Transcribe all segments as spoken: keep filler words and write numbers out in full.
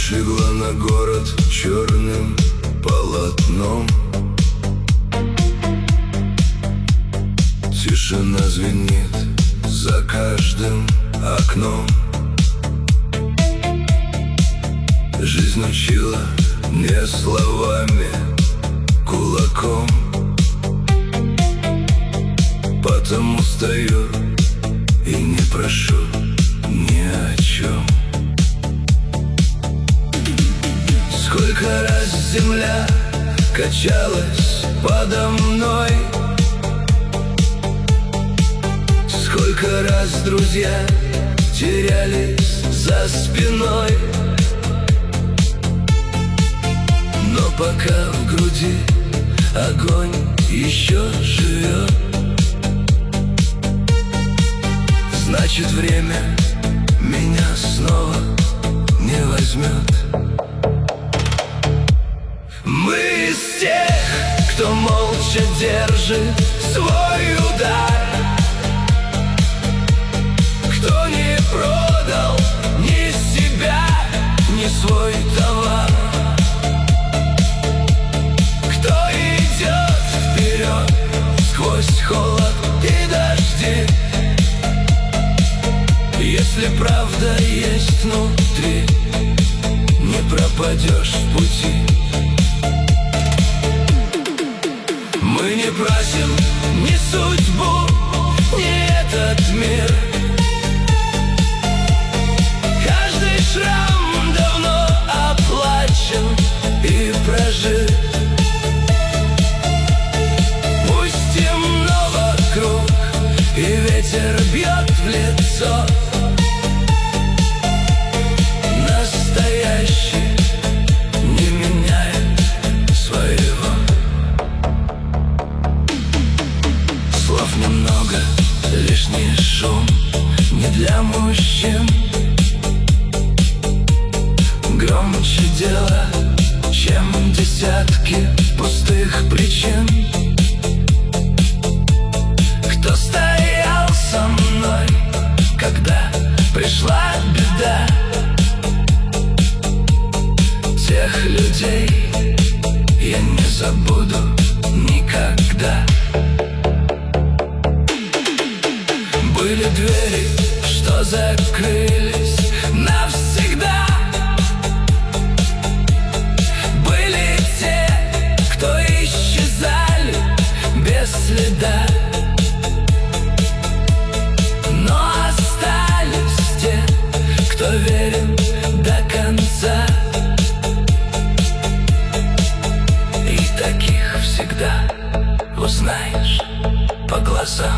Легла на город черным полотном. Тишина звенит за каждым окном. Жизнь учила не словами, кулаком. Потому стою и не прошу ни о чем. Сколько раз земля качалась подо мной, сколько раз друзья терялись за спиной. Но пока в груди огонь еще живет, значит, время меня снова не возьмет. Мы из тех, кто молча держит свой удар, кто не продал ни себя, ни свой товар, кто идет вперед сквозь холод и дожди. Если правда есть внутри, не пропадешь в пути. Мы не просим ни судьбу, ни этот мир. Каждый шрам давно оплачен и прожит. Пусть темно вокруг и ветер бьет в лицо, настоящий не меняет своего. Слов немного, лишний шум не для мужчин. Громче дело, чем десятки пустых причин. Кто стоял со мной, когда пришла беда? Тех людей я не забуду никогда. Были двери, что закрылись навсегда. Были те, кто исчезали без следа. Но остались те, кто верен до конца. И таких всегда узнаешь по глазам.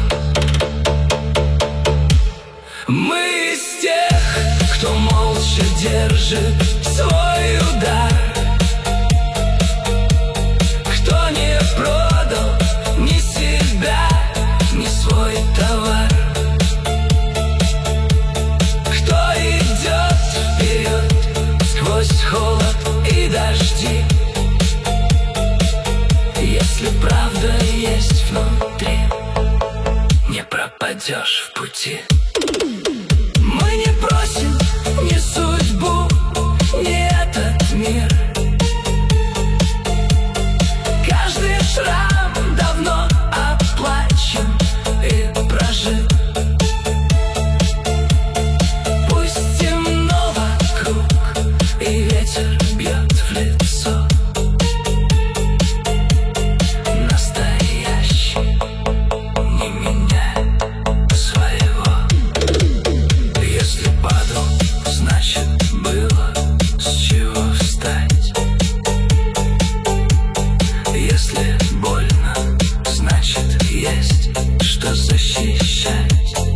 Мы из тех, кто молча держит свой удар, кто не продал ни себя, ни свой товар, кто идет вперед сквозь холод и дожди. Если правда есть внутри, не пропадешь в пути. Мы не просим ни судьбу, ни этот мир. Каждый шрам давно оплачен и прожит. Пусть темно вокруг и ветер бьет в лицо, настоящий не меняет своего. Если падал, значит, было с чего встать. Если больно, значит, есть что защищать.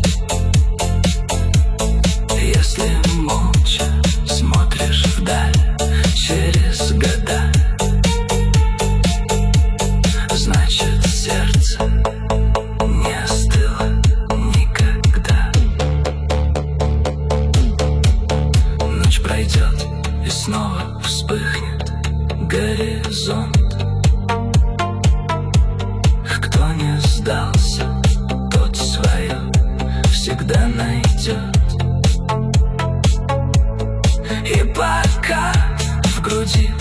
Если молча смотришь вдаль через года, значит, сердце не остыло никогда. Ночь пройдет и снова вспыхнет горизонт. Кто не сдался, тот свое всегда найдет. И пока мотив